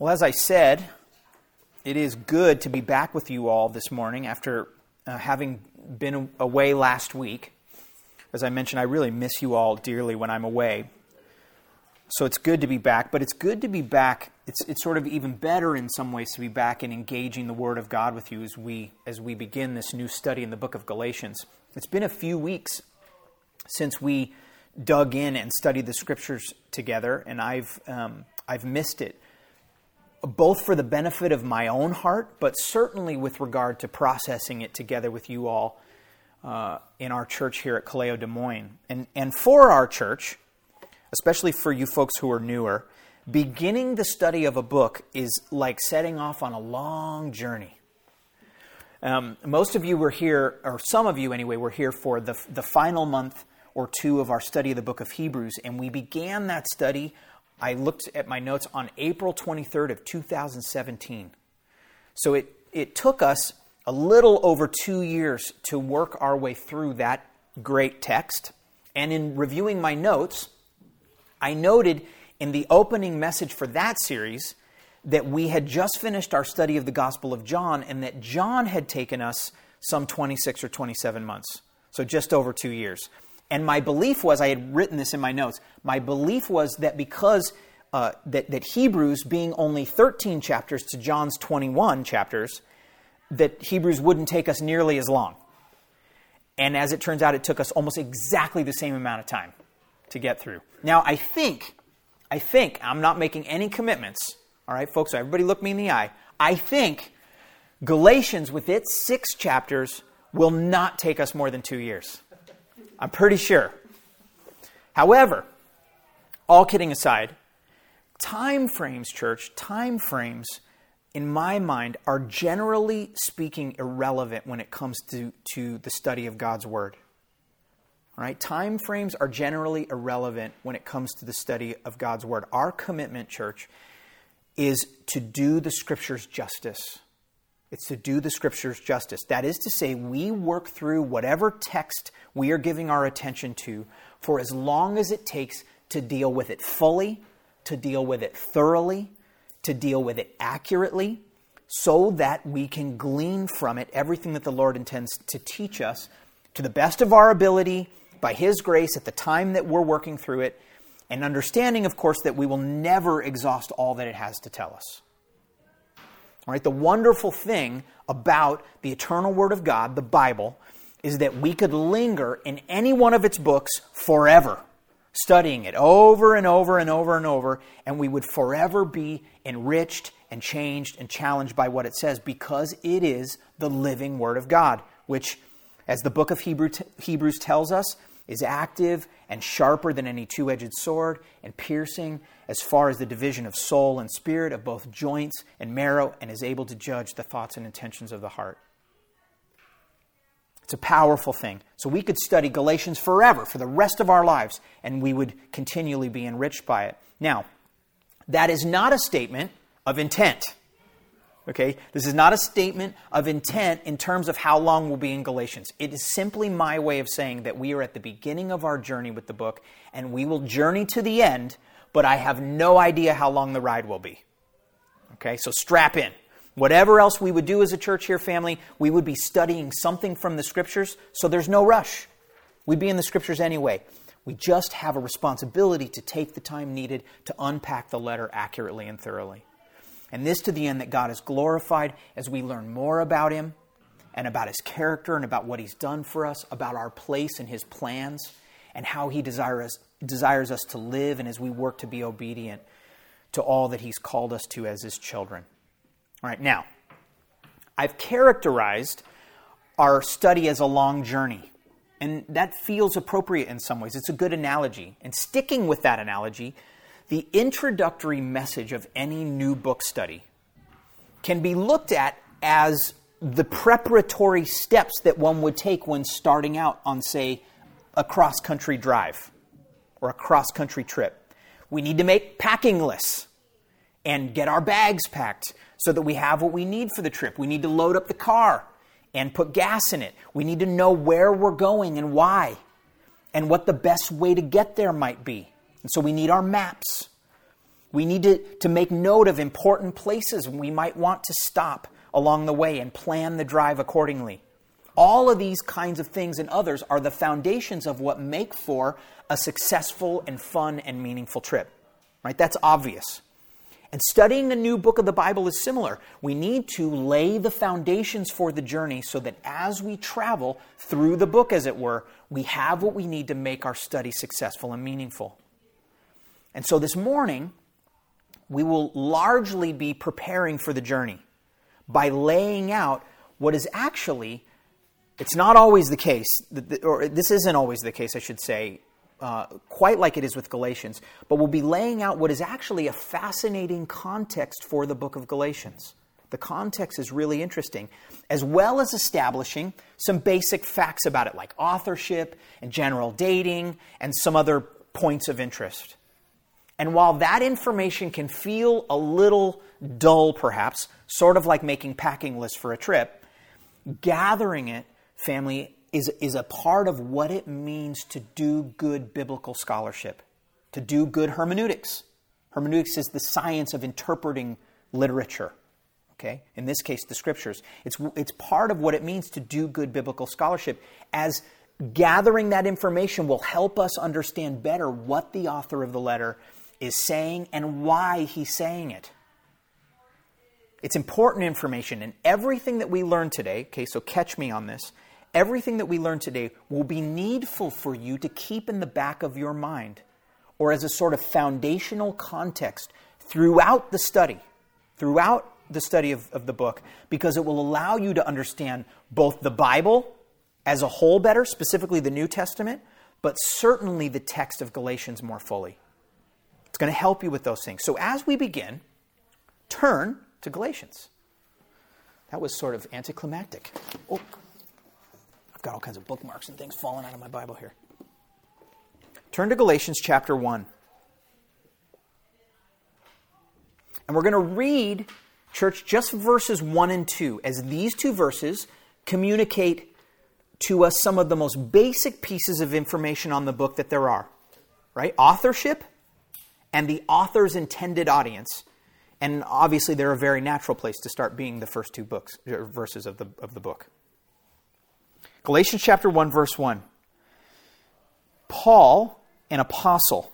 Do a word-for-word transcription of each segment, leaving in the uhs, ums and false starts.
Well, as I said, it is good to be back with you all this morning after uh, having been away last week. As I mentioned, I really miss you all dearly when I'm away. So it's good to be back, but it's good to be back. It's it's sort of even better in some ways to be back and engaging the Word of God with you as we as we begin this new study in the book of Galatians. It's been a few weeks since we dug in and studied the Scriptures together, and I've um, I've missed it, both for the benefit of my own heart, but certainly with regard to processing it together with you all uh, in our church here at Kaleo Des Moines. And, and for our church, especially for you folks who are newer, beginning the study of a book is like setting off on a long journey. Um, most of you were here, or some of you anyway, were here for the, the final month or two of our study of the book of Hebrews, and we began that study, I looked at my notes, on April twenty-third of two thousand seventeen. So it, it took us a little over two years to work our way through that great text. And in reviewing my notes, I noted in the opening message for that series that we had just finished our study of the Gospel of John, and that John had taken us some twenty-six or twenty-seven months. So just over two years. And my belief was, I had written this in my notes, my belief was that because uh, that, that Hebrews being only thirteen chapters to John's twenty-one chapters, that Hebrews wouldn't take us nearly as long. And as it turns out, it took us almost exactly the same amount of time to get through. Now, I think, I think, I'm not making any commitments, all right, folks, so everybody look me in the eye. I think Galatians, with its six chapters, will not take us more than two years. I'm pretty sure. However, all kidding aside, time frames, church, time frames, in my mind, are generally speaking irrelevant when it comes to, to the study of God's Word. All right? Time frames are generally irrelevant when it comes to the study of God's Word. Our commitment, church, is to do the Scriptures justice. It's to do the Scriptures justice. That is to say, we work through whatever text we are giving our attention to for as long as it takes to deal with it fully, to deal with it thoroughly, to deal with it accurately, so that we can glean from it everything that the Lord intends to teach us to the best of our ability, by His grace, at the time that we're working through it, and understanding, of course, that we will never exhaust all that it has to tell us. All right, the wonderful thing about the eternal Word of God, the Bible, is that we could linger in any one of its books forever, studying it over and over and over and over, and we would forever be enriched and changed and challenged by what it says, because it is the living Word of God, which, as the book of Hebrew t- Hebrews tells us, is active and sharper than any two-edged sword, and piercing as far as the division of soul and spirit, of both joints and marrow, and is able to judge the thoughts and intentions of the heart. It's a powerful thing. So we could study Galatians forever, for the rest of our lives, and we would continually be enriched by it. Now, that is not a statement of intent. Okay? This is not a statement of intent in terms of how long we'll be in Galatians. It is simply my way of saying that we are at the beginning of our journey with the book, and we will journey to the end, but I have no idea how long the ride will be. Okay? So strap in. Whatever else we would do as a church here, family, we would be studying something from the Scriptures, so there's no rush. We'd be in the Scriptures anyway. We just have a responsibility to take the time needed to unpack the letter accurately and thoroughly. And this to the end that God is glorified as we learn more about Him and about His character and about what He's done for us, about our place in His plans, and how He desires, desires us to live, and as we work to be obedient to all that He's called us to as His children. All right, now, I've characterized our study as a long journey, and that feels appropriate in some ways. It's a good analogy. And sticking with that analogy, the introductory message of any new book study can be looked at as the preparatory steps that one would take when starting out on, say, a cross-country drive or a cross-country trip. We need to make packing lists and get our bags packed so that we have what we need for the trip. We need to load up the car and put gas in it. We need to know where we're going and why, and what the best way to get there might be. And so we need our maps. We need to, to make note of important places we might want to stop along the way and plan the drive accordingly. All of these kinds of things and others are the foundations of what make for a successful and fun and meaningful trip. Right? That's obvious. And studying a new book of the Bible is similar. We need to lay the foundations for the journey so that as we travel through the book, as it were, we have what we need to make our study successful and meaningful. And so this morning, we will largely be preparing for the journey by laying out what is actually, it's not always the case, or this isn't always the case, I should say, uh, quite like it is with Galatians, but we'll be laying out what is actually a fascinating context for the book of Galatians. The context is really interesting, as well as establishing some basic facts about it, like authorship and general dating and some other points of interest. And while that information can feel a little dull, perhaps, sort of like making packing lists for a trip, gathering it, family, is, is a part of what it means to do good biblical scholarship, to do good hermeneutics. Hermeneutics is the science of interpreting literature. Okay? In this case, the Scriptures. It's, it's part of what it means to do good biblical scholarship, as gathering that information will help us understand better what the author of the letter is saying and why he's saying it. It's important information, and everything that we learn today, okay, so catch me on this, everything that we learn today will be needful for you to keep in the back of your mind, or as a sort of foundational context throughout the study, throughout the study of, of the book, because it will allow you to understand both the Bible as a whole better, specifically the New Testament, but certainly the text of Galatians more fully. It's going to help you with those things. So as we begin, turn to Galatians. That was sort of anticlimactic. Oh, I've got all kinds of bookmarks and things falling out of my Bible here. Turn to Galatians chapter one. And we're going to read, church, just verses one and two, as these two verses communicate to us some of the most basic pieces of information on the book that there are. Right? Authorship and the author's intended audience. And obviously they're a very natural place to start being the first two books, or verses of the, of the book. Galatians chapter one, verse one. Paul, an apostle,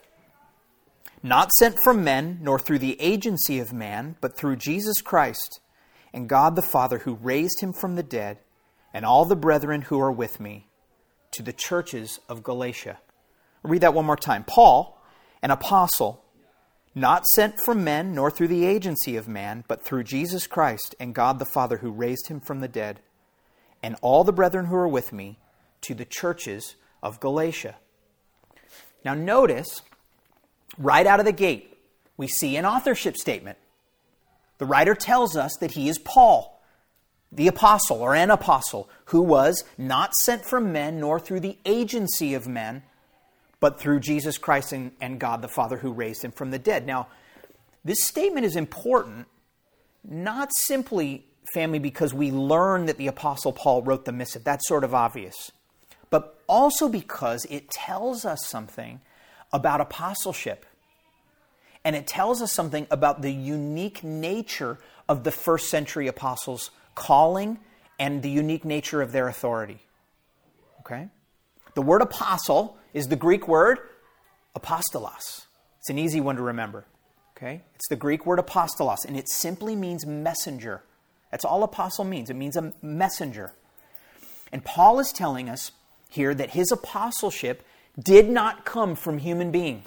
not sent from men, nor through the agency of man, but through Jesus Christ and God the Father, who raised him from the dead, and all the brethren who are with me, to the churches of Galatia. I'll read that one more time. Paul, an apostle, not sent from men, nor through the agency of man, but through Jesus Christ and God the Father, who raised him from the dead, and all the brethren who are with me, to the churches of Galatia. Now notice, right out of the gate, we see an authorship statement. The writer tells us that he is Paul, the apostle, or an apostle, who was not sent from men, nor through the agency of men, but through Jesus Christ and, and God the Father, who raised him from the dead. Now, this statement is important, not simply, family, because we learn that the Apostle Paul wrote the missive. That's sort of obvious. But also because it tells us something about apostleship. And it tells us something about the unique nature of the first century apostles' calling and the unique nature of their authority. Okay? The word apostle is the Greek word apostolos. It's an easy one to remember. Okay? It's the Greek word apostolos, and it simply means messenger. That's all apostle means. It means a messenger. And Paul is telling us here that his apostleship did not come from human beings,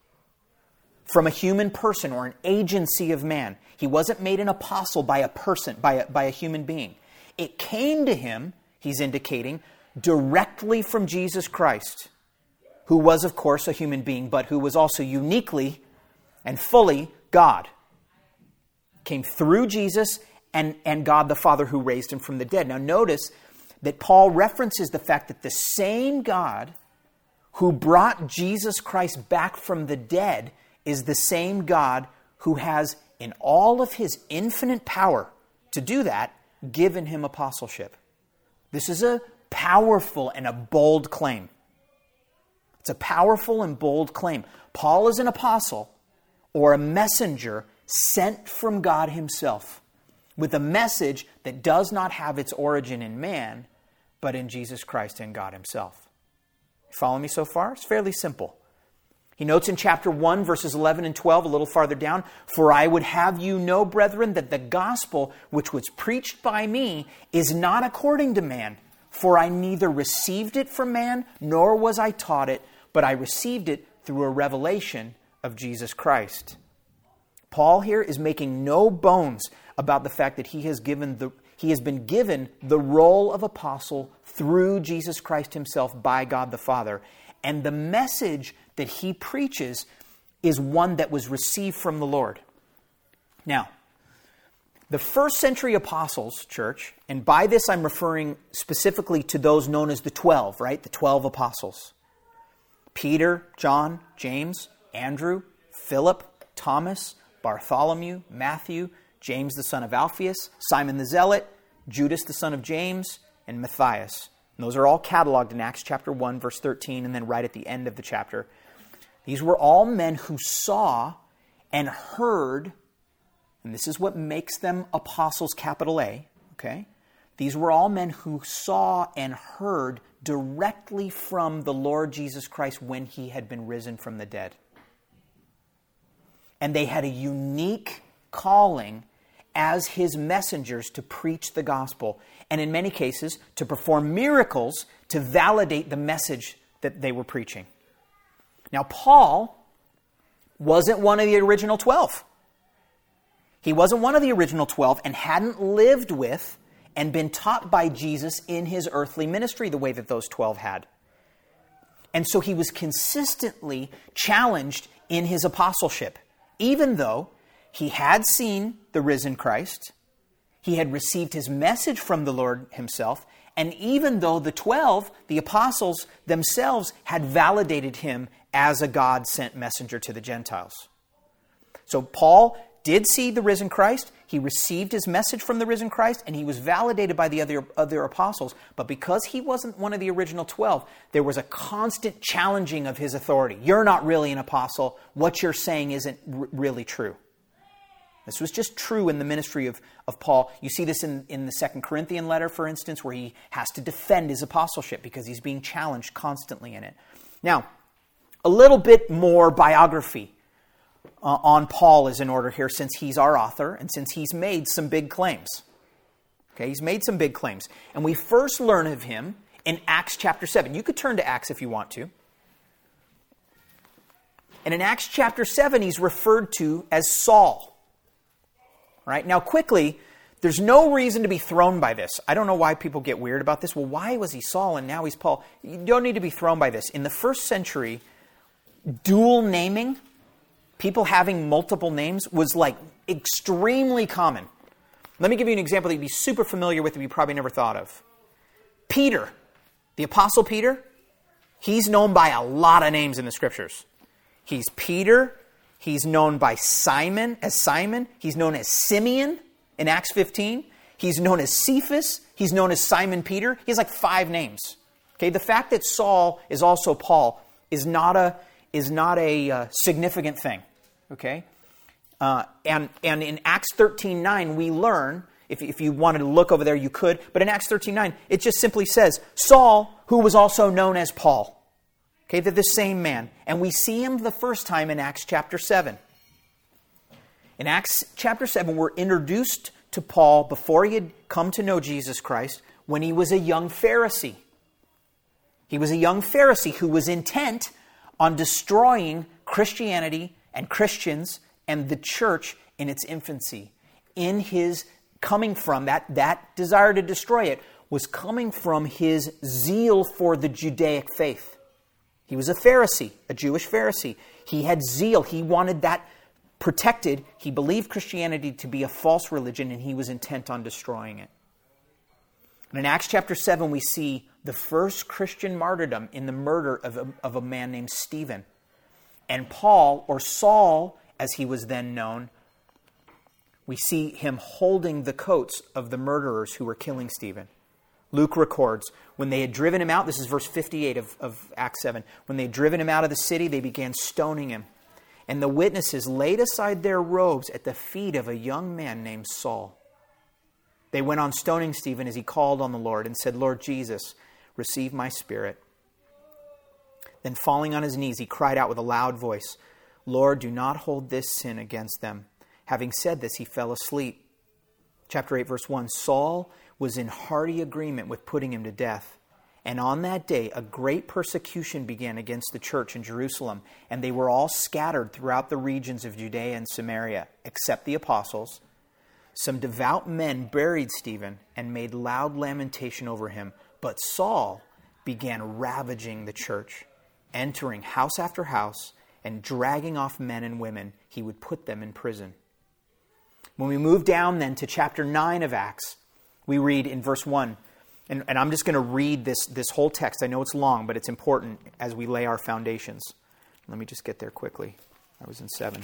from a human person or an agency of man. He wasn't made an apostle by a person, by a, by a human being. It came to him, he's indicating, directly from Jesus Christ, who was, of course, a human being, but who was also uniquely and fully God. Came through Jesus and, and God the Father, who raised him from the dead. Now notice that Paul references the fact that the same God who brought Jesus Christ back from the dead is the same God who has, in all of his infinite power to do that, given him apostleship. This is a powerful and a bold claim. It's a powerful and bold claim. Paul is an apostle, or a messenger sent from God himself with a message that does not have its origin in man, but in Jesus Christ and God himself. You follow me so far? It's fairly simple. He notes in chapter one, verses eleven and twelve, a little farther down, "For I would have you know, brethren, that the gospel which was preached by me is not according to man. For I neither received it from man, nor was I taught it, but I received it through a revelation of Jesus Christ." Paul here is making no bones about the fact that he has given the he has been given the role of apostle through Jesus Christ himself by God the Father. And the message that he preaches is one that was received from the Lord. Now, the first century apostles, church, and by this I'm referring specifically to those known as the twelve, right? The twelve apostles. Peter, John, James, Andrew, Philip, Thomas, Bartholomew, Matthew, James the son of Alphaeus, Simon the Zealot, Judas the son of James, and Matthias. And those are all cataloged in Acts chapter one, verse thirteen, and then right at the end of the chapter. These were all men who saw and heard, and this is what makes them apostles, capital A, okay? These were all men who saw and heard directly from the Lord Jesus Christ when he had been risen from the dead. And they had a unique calling as his messengers to preach the gospel, and in many cases to perform miracles to validate the message that they were preaching. Now, Paul wasn't one of the original twelve. He wasn't one of the original twelve and hadn't lived with and been taught by Jesus in his earthly ministry the way that those twelve had. And so he was consistently challenged in his apostleship, even though he had seen the risen Christ, he had received his message from the Lord himself, and even though the twelve, the apostles themselves, had validated him as a God-sent messenger to the Gentiles. So Paul did see the risen Christ, he received his message from the risen Christ, and he was validated by the other, other apostles. But because he wasn't one of the original twelve, there was a constant challenging of his authority. You're not really an apostle. What you're saying isn't r- really true. This was just true in the ministry of, of Paul. You see this in, in the Second Corinthian letter, for instance, where he has to defend his apostleship because he's being challenged constantly in it. Now, a little bit more biography uh, on Paul is in order here, since he's our author and since he's made some big claims. Okay, he's made some big claims. And we first learn of him in Acts chapter seven. You could turn to Acts if you want to. And in Acts chapter seven, he's referred to as Saul. Right? Now, quickly, there's no reason to be thrown by this. I don't know why people get weird about this. Well, why was he Saul and now he's Paul? You don't need to be thrown by this. In the first century, dual naming, people having multiple names, was like extremely common. Let me give you an example that you'd be super familiar with that you probably never thought of. Peter, the Apostle Peter, he's known by a lot of names in the Scriptures. He's Peter. He's known by Simon as Simon. He's known as Simeon in Acts fifteen. He's known as Cephas. He's known as Simon Peter. He has like five names. Okay, the fact that Saul is also Paul is not a is not a uh, significant thing. Okay, uh, and and in Acts thirteen nine we learn, if if you wanted to look over there you could, but in Acts thirteen nine it just simply says Saul, who was also known as Paul. Okay, they're the same man. And we see him the first time in Acts chapter seven. In Acts chapter seven, we're introduced to Paul before he had come to know Jesus Christ when he was a young Pharisee. He was a young Pharisee who was intent on destroying Christianity and Christians and the church in its infancy. In his coming from, that, that desire to destroy it was coming from his zeal for the Judaic faith. He was a Pharisee, a Jewish Pharisee. He had zeal. He wanted that protected. He believed Christianity to be a false religion, and he was intent on destroying it. And in Acts chapter seven, we see the first Christian martyrdom in the murder of a, of a man named Stephen. And Paul, or Saul, as he was then known, we see him holding the coats of the murderers who were killing Stephen. Luke records, when they had driven him out, this is verse fifty-eight of, of Acts seven, when they had driven him out of the city, they began stoning him. And the witnesses laid aside their robes at the feet of a young man named Saul. They went on stoning Stephen as he called on the Lord and said, Lord Jesus, receive my spirit. Then falling on his knees, he cried out with a loud voice, Lord, do not hold this sin against them. Having said this, he fell asleep. Chapter eight, verse one, Saul was in hearty agreement with putting him to death. And on that day, a great persecution began against the church in Jerusalem, and they were all scattered throughout the regions of Judea and Samaria, except the apostles. Some devout men buried Stephen and made loud lamentation over him. But Saul began ravaging the church, entering house after house and dragging off men and women. He would put them in prison. When we move down then to chapter nine of Acts, we read in verse one, And, and I'm just going to read this, this whole text. I know it's long, but it's important as we lay our foundations. Let me just get there quickly. I was in seven.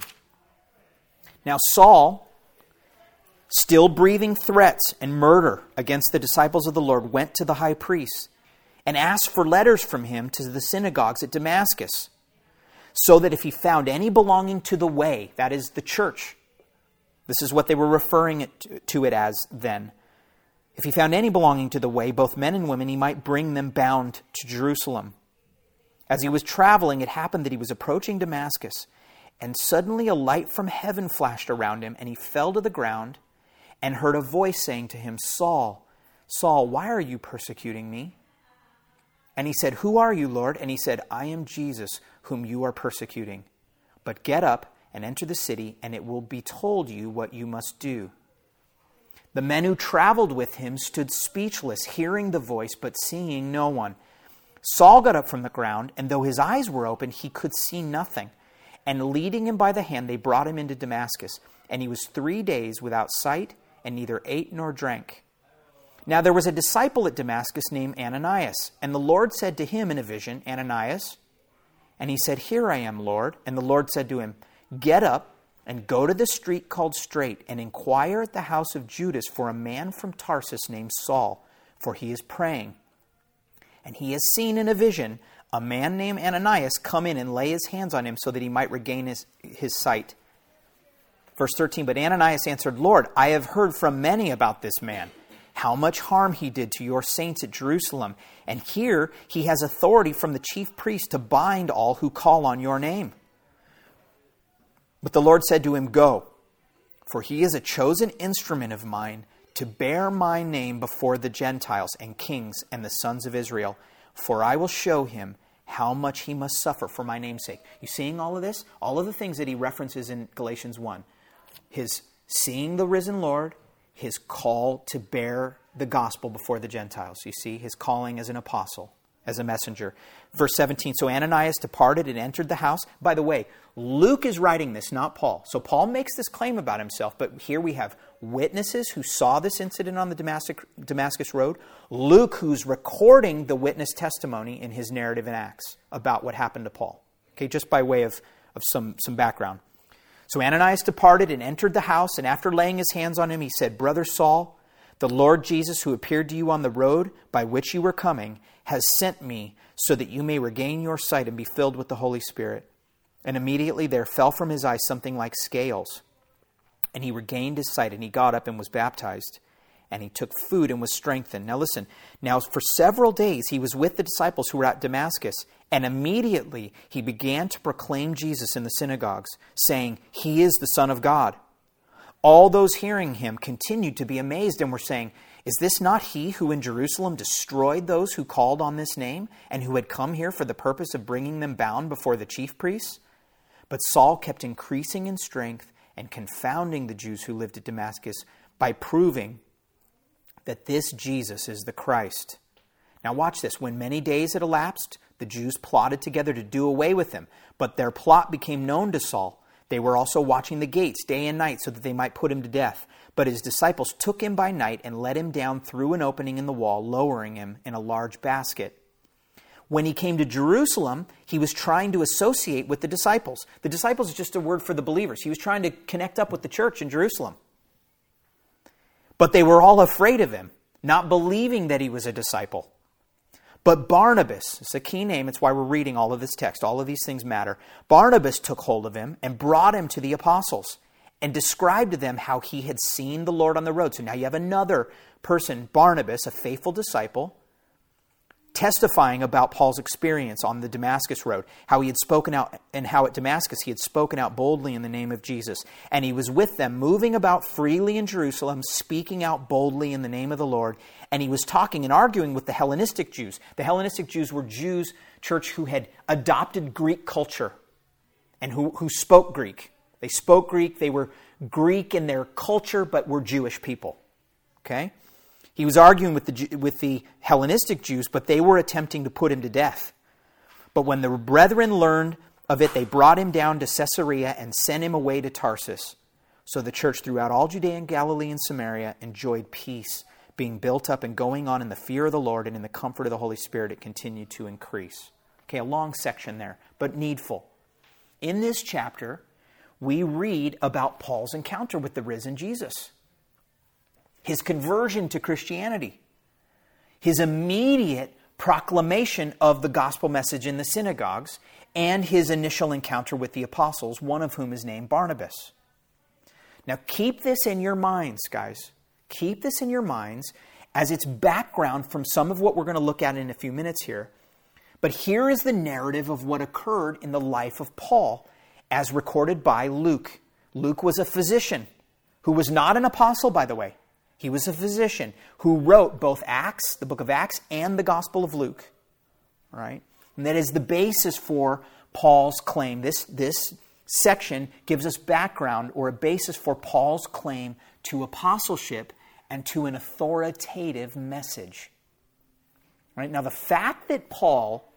Now Saul, still breathing threats and murder against the disciples of the Lord, went to the high priest and asked for letters from him to the synagogues at Damascus, so that if he found any belonging to the way, that is the church, this is what they were referring it to it as then, if he found any belonging to the way, both men and women, he might bring them bound to Jerusalem. As he was traveling, it happened that he was approaching Damascus, and suddenly a light from heaven flashed around him, and he fell to the ground and heard a voice saying to him, Saul, Saul, why are you persecuting me? And he said, Who are you, Lord? And he said, I am Jesus, whom you are persecuting. But get up and enter the city, and it will be told you what you must do. The men who traveled with him stood speechless, hearing the voice, but seeing no one. Saul got up from the ground, and though his eyes were open, he could see nothing. And leading him by the hand, they brought him into Damascus. And he was three days without sight, and neither ate nor drank. Now there was a disciple at Damascus named Ananias. And the Lord said to him in a vision, Ananias. And he said, Here I am, Lord. And the Lord said to him, Get up and go to the street called Straight, and inquire at the house of Judas for a man from Tarsus named Saul, for he is praying. And he has seen in a vision a man named Ananias come in and lay his hands on him so that he might regain his, his sight. Verse thirteen, But Ananias answered, Lord, I have heard from many about this man, how much harm he did to your saints at Jerusalem. And here he has authority from the chief priest to bind all who call on your name. But the Lord said to him, Go, for he is a chosen instrument of mine to bear my name before the Gentiles and kings and the sons of Israel. For I will show him how much he must suffer for my name's sake. You seeing all of this? All of the things that he references in Galatians one. His seeing the risen Lord, his call to bear the gospel before the Gentiles. You see, his calling as an apostle, as a messenger. Verse seventeen, So Ananias departed and entered the house. By the way, Luke is writing this, not Paul. So Paul makes this claim about himself, but here we have witnesses who saw this incident on the Damascus, Damascus Road. Luke, who's recording the witness testimony in his narrative in Acts about what happened to Paul. Okay, just by way of, of some, some background. So Ananias departed and entered the house, and after laying his hands on him, he said, Brother Saul, the Lord Jesus, who appeared to you on the road by which you were coming, has sent me so that you may regain your sight and be filled with the Holy Spirit. And immediately there fell from his eyes something like scales. And he regained his sight, and he got up and was baptized. And he took food and was strengthened. Now listen, now for several days he was with the disciples who were at Damascus. And immediately he began to proclaim Jesus in the synagogues, saying, He is the Son of God. All those hearing him continued to be amazed and were saying, Is this not he who in Jerusalem destroyed those who called on this name, and who had come here for the purpose of bringing them bound before the chief priests? But Saul kept increasing in strength and confounding the Jews who lived at Damascus by proving that this Jesus is the Christ. Now watch this. When many days had elapsed, the Jews plotted together to do away with him, but their plot became known to Saul. They were also watching the gates day and night so that they might put him to death. But his disciples took him by night and let him down through an opening in the wall, lowering him in a large basket. When he came to Jerusalem, he was trying to associate with the disciples. The disciples is just a word for the believers. He was trying to connect up with the church in Jerusalem. But they were all afraid of him, not believing that he was a disciple. But Barnabas, it's a key name, it's why we're reading all of this text, all of these things matter. Barnabas took hold of him and brought him to the apostles and described to them how he had seen the Lord on the road. So now you have another person, Barnabas, a faithful disciple, testifying about Paul's experience on the Damascus road, how he had spoken out, and how at Damascus he had spoken out boldly in the name of Jesus. And he was with them, moving about freely in Jerusalem, speaking out boldly in the name of the Lord. And he was talking and arguing with the Hellenistic Jews. The Hellenistic Jews were Jews, church, who had adopted Greek culture and who, who spoke Greek. They spoke Greek, they were Greek in their culture, but were Jewish people. Okay? He was arguing with the with the Hellenistic Jews, but they were attempting to put him to death. But when the brethren learned of it, they brought him down to Caesarea and sent him away to Tarsus. So the church throughout all Judea and Galilee and Samaria enjoyed peace, being built up and going on in the fear of the Lord and in the comfort of the Holy Spirit. It continued to increase. Okay, a long section there, but needful. In this chapter, we read about Paul's encounter with the risen Jesus. His conversion to Christianity, his immediate proclamation of the gospel message in the synagogues, and his initial encounter with the apostles, one of whom is named Barnabas. Now keep this in your minds, guys. Keep this in your minds as its background from some of what we're going to look at in a few minutes here. But here is the narrative of what occurred in the life of Paul as recorded by Luke. Luke was a physician who was not an apostle, by the way. He was a physician who wrote both Acts, the book of Acts, and the Gospel of Luke. All right? And that is the basis for Paul's claim. This, this section gives us background or a basis for Paul's claim to apostleship and to an authoritative message. All right? Now, the fact that Paul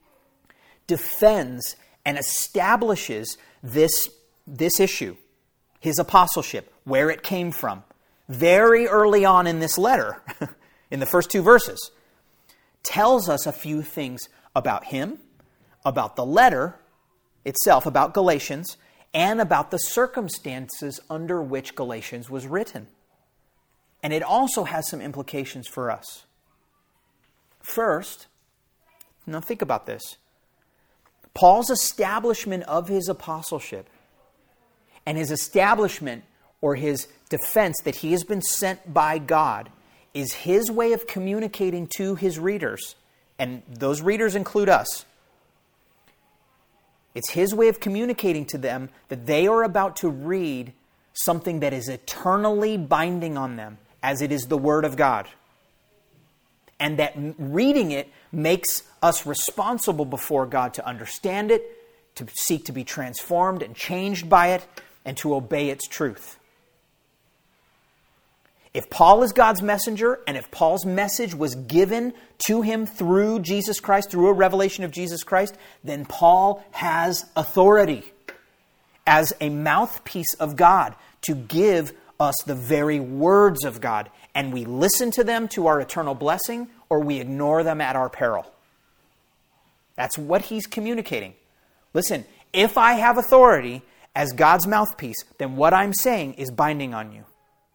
defends and establishes this, this issue, his apostleship, where it came from, very early on in this letter, in the first two verses, tells us a few things about him, about the letter itself, about Galatians, and about the circumstances under which Galatians was written. And it also has some implications for us. First, now think about this. Paul's establishment of his apostleship and his establishment or his defense that he has been sent by God is his way of communicating to his readers, and those readers include us. It's his way of communicating to them that they are about to read something that is eternally binding on them, as it is the Word of God. And that reading it makes us responsible before God to understand it, to seek to be transformed and changed by it, and to obey its truth. If Paul is God's messenger, and if Paul's message was given to him through Jesus Christ, through a revelation of Jesus Christ, then Paul has authority as a mouthpiece of God to give us the very words of God. And we listen to them to our eternal blessing, or we ignore them at our peril. That's what he's communicating. Listen, if I have authority as God's mouthpiece, then what I'm saying is binding on you.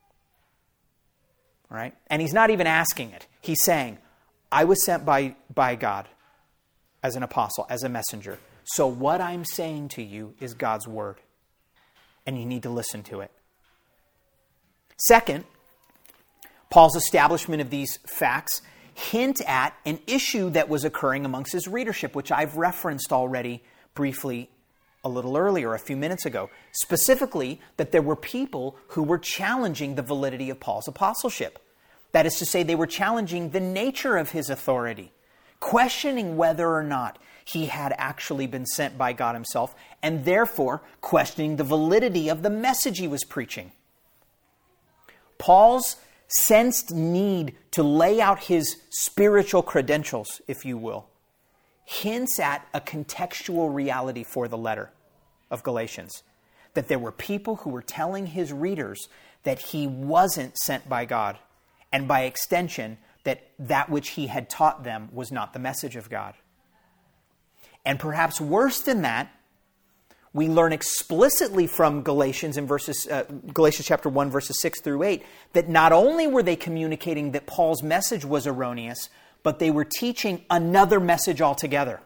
Right? And he's not even asking it. He's saying, I was sent by, by God as an apostle, as a messenger. So what I'm saying to you is God's word. And you need to listen to it. Second, Paul's establishment of these facts hint at an issue that was occurring amongst his readership, which I've referenced already briefly a little earlier, a few minutes ago. Specifically, that there were people who were challenging the validity of Paul's apostleship. That is to say, they were challenging the nature of his authority, questioning whether or not he had actually been sent by God himself, and therefore questioning the validity of the message he was preaching. Paul's sensed need to lay out his spiritual credentials, if you will, hints at a contextual reality for the letter of Galatians. That there were people who were telling his readers that he wasn't sent by God. And by extension, that that which he had taught them was not the message of God. And perhaps worse than that, we learn explicitly from Galatians in verses uh, Galatians chapter one, verses six through eight, that not only were they communicating that Paul's message was erroneous, but they were teaching another message altogether,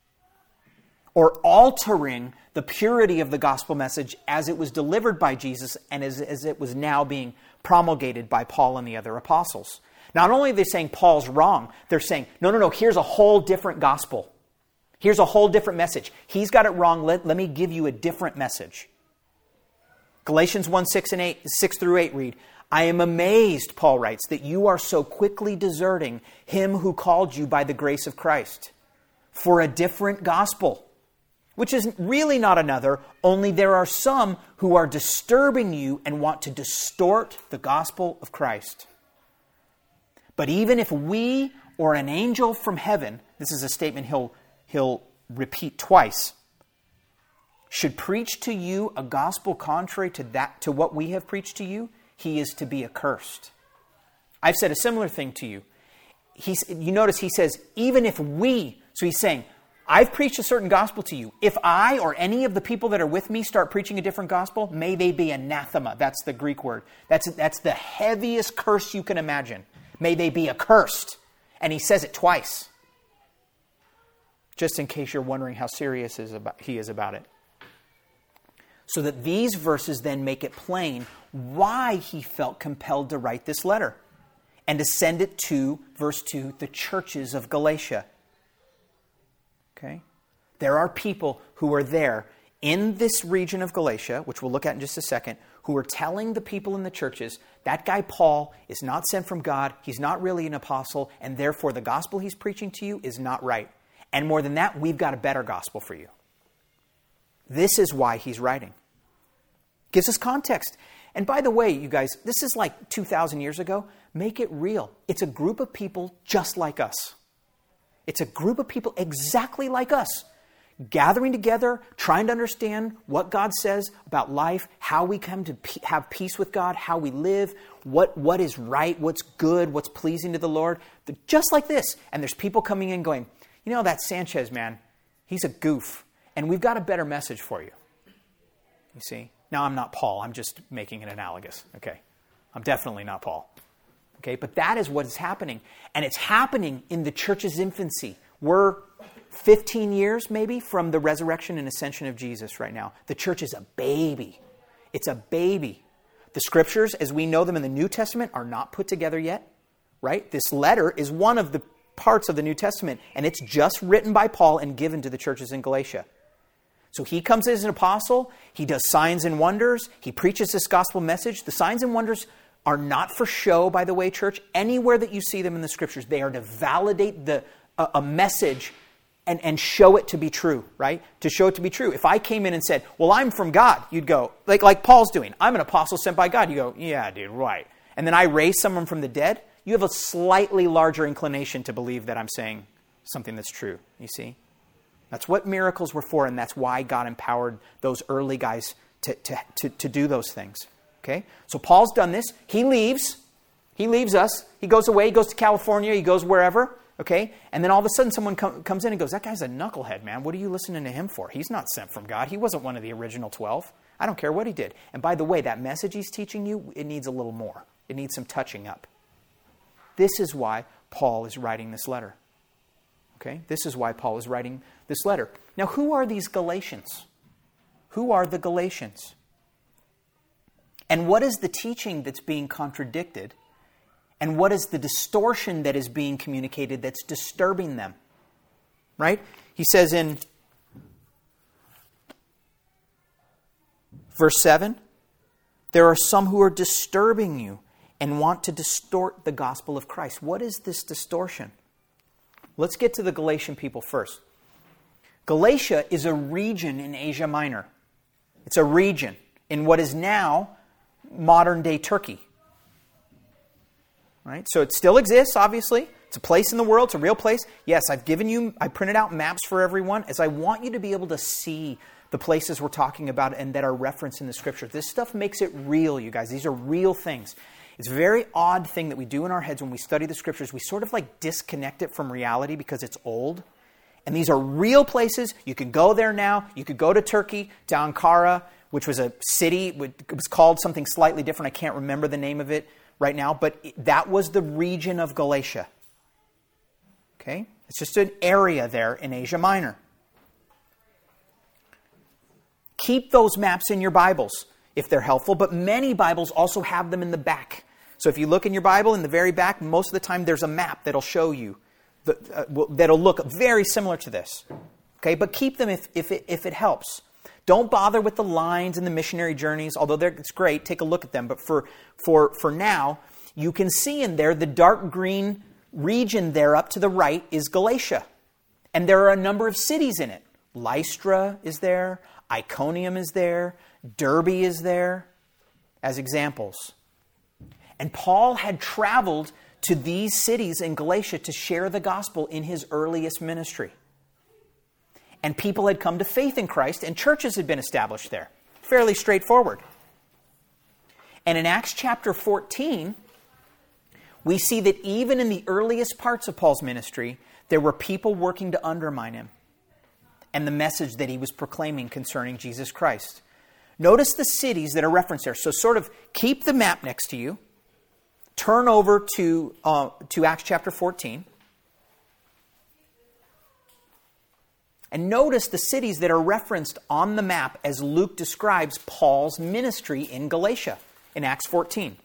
or altering the purity of the gospel message as it was delivered by Jesus and as, as it was now being promulgated by Paul and the other apostles. Not only are they saying Paul's wrong, they're saying, no, no, no, here's a whole different gospel. Here's a whole different message. He's got it wrong. Let, let me give you a different message. Galatians one, six and eight, six through eight read, I am amazed, Paul writes, that you are so quickly deserting him who called you by the grace of Christ for a different gospel, which is really not another, only there are some who are disturbing you and want to distort the gospel of Christ. But even if we or an angel from heaven, this is a statement he'll, he'll repeat twice, should preach to you a gospel contrary to that, to what we have preached to you, he is to be accursed. I've said a similar thing to you. He's, you notice he says, even if we, so he's saying, I've preached a certain gospel to you. If I or any of the people that are with me start preaching a different gospel, may they be anathema. That's the Greek word. That's, that's the heaviest curse you can imagine. May they be accursed. And he says it twice. Just in case you're wondering how serious is about, he is about it. So that these verses then make it plain why he felt compelled to write this letter and to send it to, verse two, the churches of Galatia. Okay? There are people who are there in this region of Galatia, which we'll look at in just a second, who are telling the people in the churches, that guy Paul is not sent from God, he's not really an apostle, and therefore the gospel he's preaching to you is not right. And more than that, we've got a better gospel for you. This is why he's writing. Gives us context. And by the way, you guys, this is like two thousand years ago. Make it real. It's a group of people just like us. It's a group of people exactly like us, gathering together, trying to understand what God says about life, how we come to pe- have peace with God, how we live, what, what is right, what's good, what's pleasing to the Lord. They're just like this. And there's people coming in going, you know, that Sanchez, man, he's a goof. And we've got a better message for you. You see? Now, I'm not Paul. I'm just making it analogous. Okay? I'm definitely not Paul. Okay? But that is what is happening. And it's happening in the church's infancy. We're fifteen years, maybe, from the resurrection and ascension of Jesus right now. The church is a baby. It's a baby. The scriptures, as we know them in the New Testament, are not put together yet. Right? This letter is one of the parts of the New Testament, and it's just written by Paul and given to the churches in Galatia. So he comes as an apostle, he does signs and wonders, he preaches this gospel message. The signs and wonders are not for show, by the way, church. Anywhere that you see them in the scriptures, they are to validate the a, a message and, and show it to be true, right? To show it to be true. If I came in and said, well, I'm from God, you'd go, like, like Paul's doing, I'm an apostle sent by God. You go, yeah, dude, right. And then I raise someone from the dead, you have a slightly larger inclination to believe that I'm saying something that's true, you see? That's what miracles were for, and that's why God empowered those early guys to, to, to, to do those things. Okay? So Paul's done this. He leaves. He leaves us. He goes away. He goes to California. He goes wherever. Okay? And then all of a sudden someone com- comes in and goes, that guy's a knucklehead, man. What are you listening to him for? He's not sent from God. He wasn't one of the original twelve. I don't care what he did. And by the way, that message he's teaching you, it needs a little more. It needs some touching up. This is why Paul is writing this letter. Okay? This is why Paul is writing this letter. Now, who are these Galatians? Who are the Galatians? And what is the teaching that's being contradicted? And what is the distortion that is being communicated that's disturbing them? Right? He says in verse seven, there are some who are disturbing you and want to distort the gospel of Christ. What is this distortion? Let's get to the Galatian people first. Galatia is a region in Asia Minor. It's a region in what is now modern-day Turkey. Right? So it still exists, obviously. It's a place in the world. It's a real place. Yes, I've given you, I printed out maps for everyone as I want you to be able to see the places we're talking about and that are referenced in the Scripture. This stuff makes it real, you guys. These are real things. It's a very odd thing that we do in our heads when we study the Scriptures. We sort of like disconnect it from reality because it's old. And these are real places. You could go there now. You could go to Turkey, to Ankara, which was a city. It was called something slightly different. I can't remember the name of it right now. But that was the region of Galatia. Okay? It's just an area there in Asia Minor. Keep those maps in your Bibles if they're helpful, but many Bibles also have them in the back. So if you look in your Bible in the very back, most of the time there's a map that'll show you, the, uh, that'll look very similar to this. Okay, but keep them if, if, it, if it helps. Don't bother with the lines and the missionary journeys, although it's great, take a look at them. But for, for, for now, you can see in there the dark green region there up to the right is Galatia. And there are a number of cities in it. Lystra is there, Iconium is there, Derbe is there, as examples. And Paul had traveled to these cities in Galatia to share the gospel in his earliest ministry. And people had come to faith in Christ, and churches had been established there. Fairly straightforward. And in Acts chapter fourteen, we see that even in the earliest parts of Paul's ministry, there were people working to undermine him and the message that he was proclaiming concerning Jesus Christ. Notice the cities that are referenced there. So sort of keep the map next to you. Turn over to, uh, to Acts chapter fourteen. And notice the cities that are referenced on the map as Luke describes Paul's ministry in Galatia in Acts fourteen.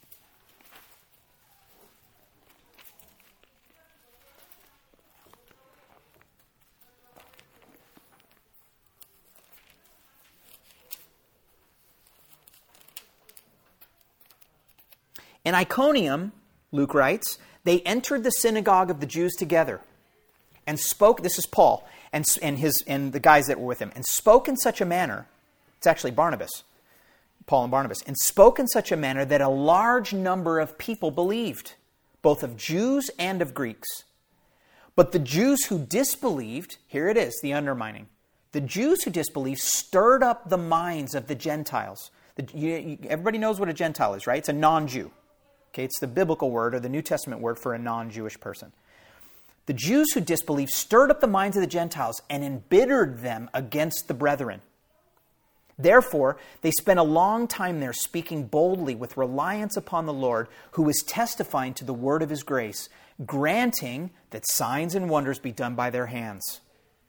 In Iconium, Luke writes, they entered the synagogue of the Jews together and spoke, this is Paul, and, and, his, and the guys that were with him, and spoke in such a manner, it's actually Barnabas, Paul and Barnabas, and spoke in such a manner that a large number of people believed, both of Jews and of Greeks. But the Jews who disbelieved, here it is, the undermining, the Jews who disbelieved stirred up the minds of the Gentiles. The, you, you, everybody knows what a Gentile is, right? It's a non-Jew. Okay, it's the biblical word or the New Testament word for a non-Jewish person. The Jews who disbelieved stirred up the minds of the Gentiles and embittered them against the brethren. Therefore, they spent a long time there speaking boldly with reliance upon the Lord, who was testifying to the word of his grace, granting that signs and wonders be done by their hands.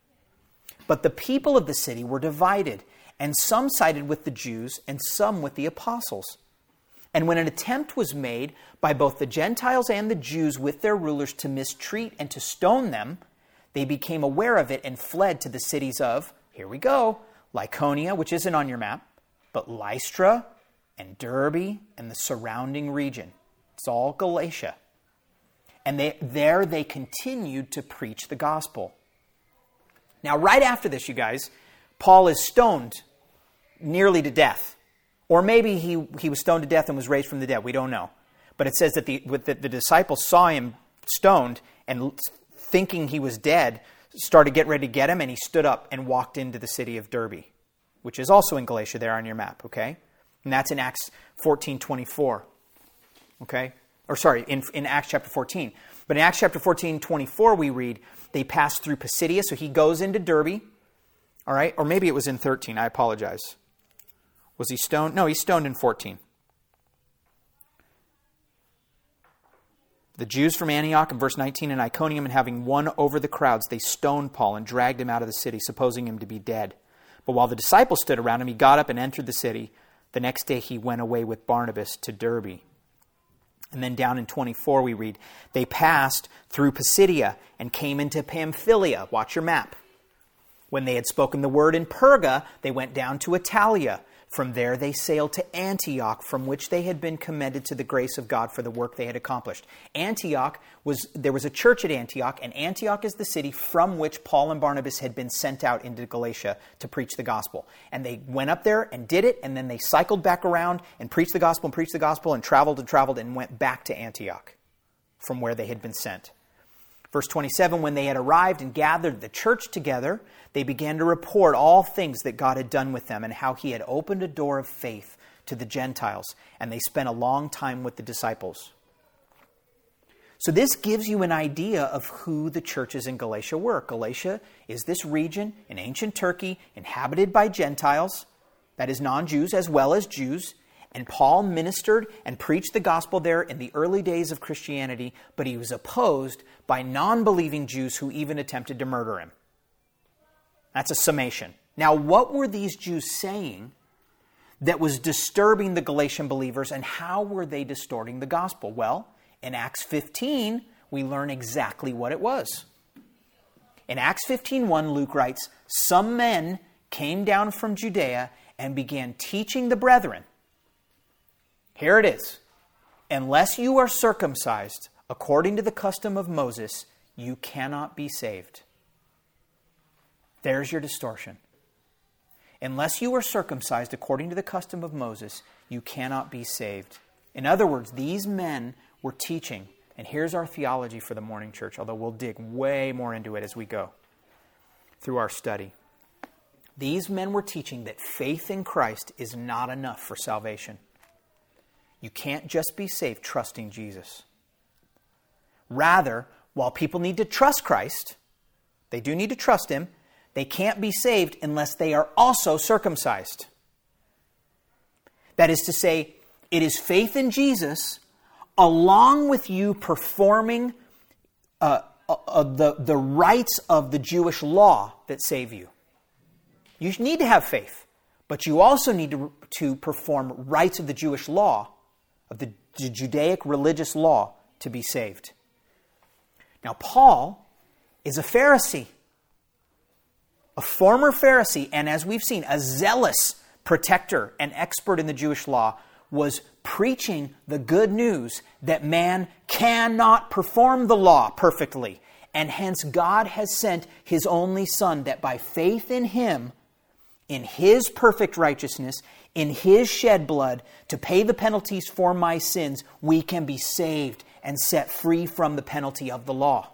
But the people of the city were divided, and some sided with the Jews and some with the apostles. And when an attempt was made by both the Gentiles and the Jews with their rulers to mistreat and to stone them, they became aware of it and fled to the cities of, here we go, Lycaonia, which isn't on your map, but Lystra and Derbe and the surrounding region. It's all Galatia. And they, there they continued to preach the gospel. Now, right after this, you guys, Paul is stoned nearly to death. Or maybe he, he was stoned to death and was raised from the dead. We don't know. But it says that the, the, the disciples saw him stoned and thinking he was dead, started getting ready to get him, and he stood up and walked into the city of Derbe, which is also in Galatia there on your map, okay? And that's in Acts fourteen twenty-four, okay? Or sorry, in, in Acts chapter fourteen. But in Acts chapter fourteen twenty-four, we read, they passed through Pisidia, so he goes into Derbe, all right? Or maybe it was in thirteen, I apologize. Was he stoned? No, he's stoned in fourteen. The Jews from Antioch, in verse nineteen, and Iconium, and having won over the crowds, they stoned Paul and dragged him out of the city, supposing him to be dead. But while the disciples stood around him, he got up and entered the city. The next day he went away with Barnabas to Derbe. And then down in twenty-four we read, they passed through Pisidia and came into Pamphylia. Watch your map. When they had spoken the word in Perga, they went down to Italia. From there they sailed to Antioch, from which they had been commended to the grace of God for the work they had accomplished. Antioch was, there was a church at Antioch, and Antioch is the city from which Paul and Barnabas had been sent out into Galatia to preach the gospel. And they went up there and did it, and then they cycled back around and preached the gospel and preached the gospel and traveled and traveled and went back to Antioch from where they had been sent. Verse twenty-seven, when they had arrived and gathered the church together, they began to report all things that God had done with them and how he had opened a door of faith to the Gentiles. And they spent a long time with the disciples. So this gives you an idea of who the churches in Galatia were. Galatia is this region in ancient Turkey inhabited by Gentiles, that is non-Jews as well as Jews. And Paul ministered and preached the gospel there in the early days of Christianity, but he was opposed by non-believing Jews who even attempted to murder him. That's a summation. Now, what were these Jews saying that was disturbing the Galatian believers, and how were they distorting the gospel? Well, in Acts fifteen, we learn exactly what it was. In Acts fifteen one, Luke writes, "Some men came down from Judea and began teaching the brethren." Here it is. "Unless you are circumcised according to the custom of Moses, you cannot be saved." There's your distortion. Unless you are circumcised according to the custom of Moses, you cannot be saved. In other words, these men were teaching, and here's our theology for the morning church, although we'll dig way more into it as we go through our study. These men were teaching that faith in Christ is not enough for salvation. You can't just be saved trusting Jesus. Rather, while people need to trust Christ, they do need to trust Him, they can't be saved unless they are also circumcised. That is to say, it is faith in Jesus along with you performing uh, uh, the, the rites of the Jewish law that save you. You need to have faith, but you also need to, to perform rites of the Jewish law, of the Judaic religious law, to be saved. Now, Paul is a Pharisee, a former Pharisee, and as we've seen, a zealous protector and expert in the Jewish law, was preaching the good news that man cannot perform the law perfectly, and hence God has sent His only Son, that by faith in Him, in His perfect righteousness, in His shed blood, to pay the penalties for my sins, we can be saved and set free from the penalty of the law.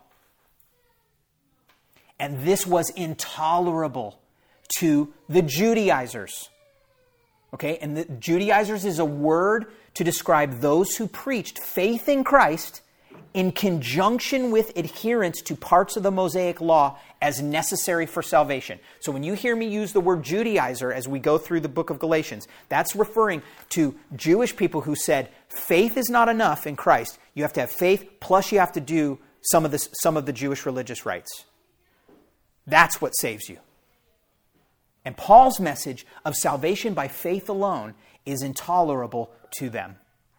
And this was intolerable to the Judaizers. Okay, and the Judaizers is a word to describe those who preached faith in Christ in conjunction with adherence to parts of the Mosaic law as necessary for salvation. So when you hear me use the word Judaizer as we go through the book of Galatians, that's referring to Jewish people who said faith is not enough in Christ. You have to have faith, plus you have to do some of the, some of the Jewish religious rites. That's what saves you. And Paul's message of salvation by faith alone is intolerable to them.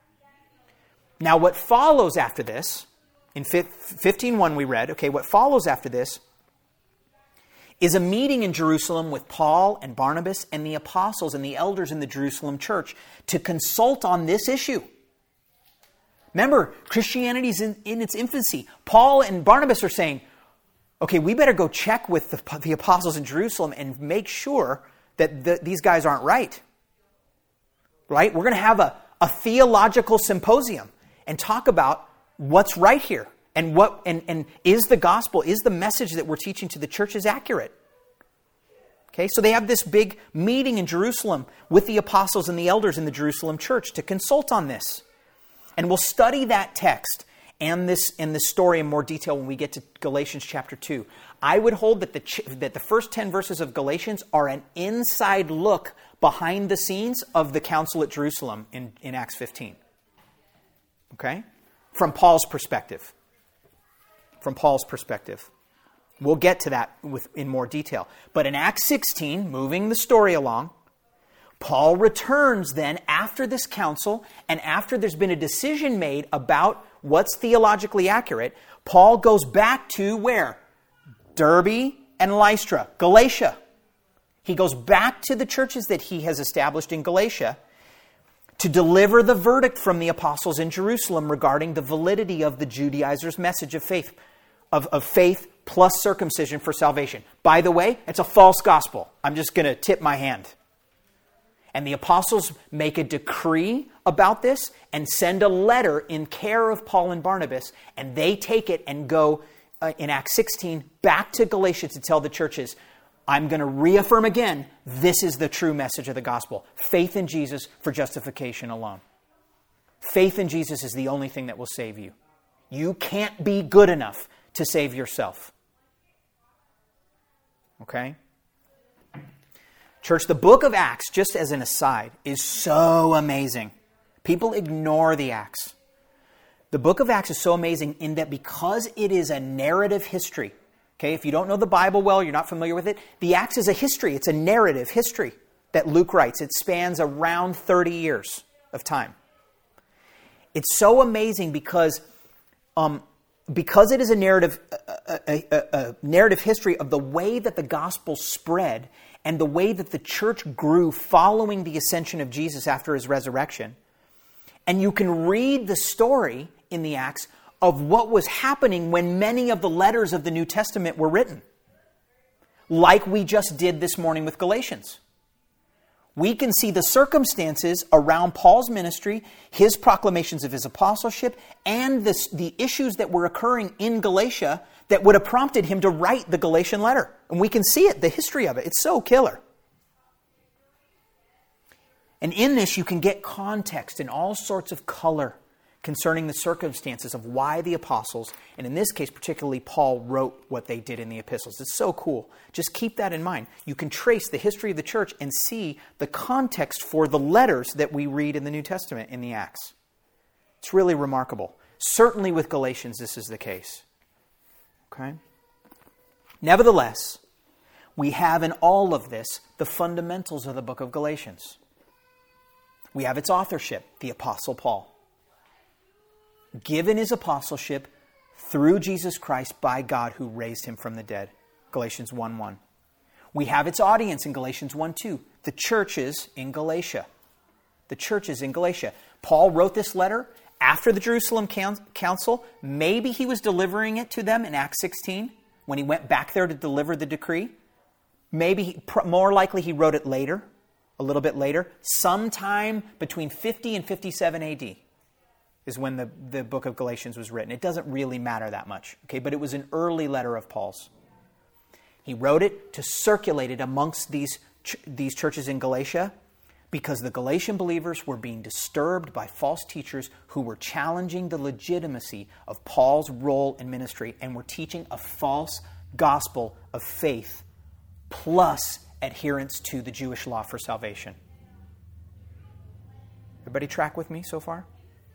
Now, what follows after this, in fifteen one we read, okay, what follows after this is a meeting in Jerusalem with Paul and Barnabas and the apostles and the elders in the Jerusalem church to consult on this issue. Remember, Christianity is in, in its infancy. Paul and Barnabas are saying, okay, we better go check with the, the apostles in Jerusalem and make sure that the, these guys aren't right. Right? We're going to have a, a theological symposium and talk about what's right here and what and, and is the gospel, is the message that we're teaching to the church is accurate. Okay, so they have this big meeting in Jerusalem with the apostles and the elders in the Jerusalem church to consult on this. And we'll study that text and this and this story in more detail when we get to Galatians chapter two. I would hold that the that the first ten verses of Galatians are an inside look behind the scenes of the council at Jerusalem in, in Acts fifteen. Okay? From Paul's perspective. From Paul's perspective. We'll get to that with in more detail. But in Acts sixteen, moving the story along, Paul returns then after this council and after there's been a decision made about what's theologically accurate. Paul goes back to where? Derbe and Lystra, Galatia. He goes back to the churches that he has established in Galatia to deliver the verdict from the apostles in Jerusalem regarding the validity of the Judaizers' message of faith, of, of faith plus circumcision for salvation. By the way, it's a false gospel. I'm just going to tip my hand. And the apostles make a decree about this and send a letter in care of Paul and Barnabas, and they take it and go uh, in Acts sixteen back to Galatia to tell the churches, I'm going to reaffirm again, this is the true message of the gospel. Faith in Jesus for justification alone. Faith in Jesus is the only thing that will save you. You can't be good enough to save yourself. Okay? Church, the book of Acts, just as an aside, is so amazing. People ignore the Acts. The book of Acts is so amazing in that because it is a narrative history. Okay, if you don't know the Bible well, you're not familiar with it, the Acts is a history. It's a narrative history that Luke writes. It spans around thirty years of time. It's so amazing because, um, because it is a narrative, a, a, a, a narrative history of the way that the gospel spread and the way that the church grew following the ascension of Jesus after his resurrection. And you can read the story in the Acts of what was happening when many of the letters of the New Testament were written. Like we just did this morning with Galatians. We can see the circumstances around Paul's ministry, his proclamations of his apostleship, and the, the issues that were occurring in Galatia that would have prompted him to write the Galatian letter. And we can see it, the history of it. It's so killer. And in this, you can get context and all sorts of color concerning the circumstances of why the apostles, and in this case particularly Paul, wrote what they did in the epistles. It's so cool. Just keep that in mind. You can trace the history of the church and see the context for the letters that we read in the New Testament in the Acts. It's really remarkable. Certainly with Galatians this is the case. Okay? Nevertheless, we have in all of this the fundamentals of the book of Galatians. We have its authorship, the Apostle Paul. Given his apostleship through Jesus Christ by God who raised him from the dead. Galatians one one. We have its audience in Galatians one two. The churches in Galatia. The churches in Galatia. Paul wrote this letter after the Jerusalem Council. Maybe he was delivering it to them in Acts sixteen when he went back there to deliver the decree. Maybe, more likely, he wrote it later, a little bit later, sometime between fifty and fifty-seven A D. Is when the, the book of Galatians was written. It doesn't really matter that much, okay? But it was an early letter of Paul's. He wrote it to circulate it amongst these, ch- these churches in Galatia because the Galatian believers were being disturbed by false teachers who were challenging the legitimacy of Paul's role in ministry and were teaching a false gospel of faith plus adherence to the Jewish law for salvation. Everybody track with me so far?